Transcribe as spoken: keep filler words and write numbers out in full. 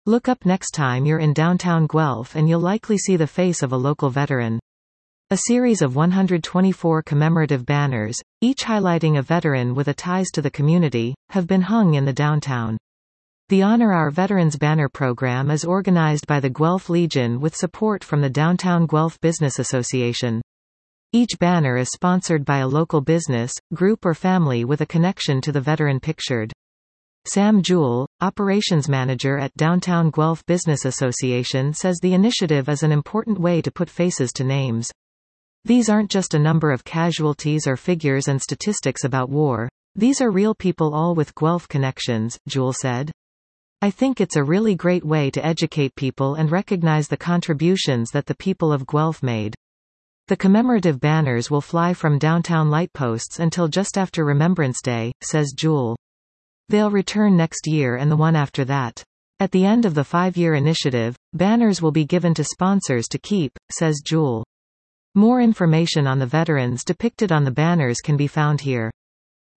Look up next time you're in downtown Guelph and you'll likely see the face of a local veteran. A series of one hundred twenty-four commemorative banners, each highlighting a veteran with a ties to the community, have been hung in the downtown. The Honor Our Veterans banner program is organized by the Guelph Legion with support from the Downtown Guelph Business Association. Each banner is sponsored by a local business, group or family with a connection to the veteran pictured. Sam Jewell, operations manager at Downtown Guelph Business Association, says the initiative is an important way to put faces to names. These aren't just a number of casualties or figures and statistics about war. These are real people, all with Guelph connections, Jewell said. I think it's a really great way to educate people and recognize the contributions that the people of Guelph made. The commemorative banners will fly from downtown lightposts until just after Remembrance Day, says Jewell. They'll return next year and the one after that. At the end of the five-year initiative, banners will be given to sponsors to keep, says Jewell. More information on the veterans depicted on the banners can be found here.